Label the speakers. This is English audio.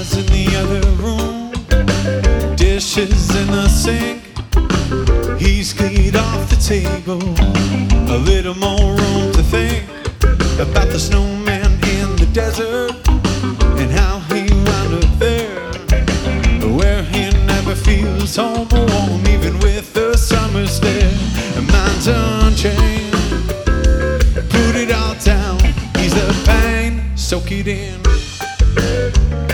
Speaker 1: in the other room, dishes in the sink. He's cleared off the table, a little more room to think about the snowman in the desert and how he wound up there, where he never feels home or warm, even with the summer stare. Mind's unchained, put it all down, ease the pain, soak it in.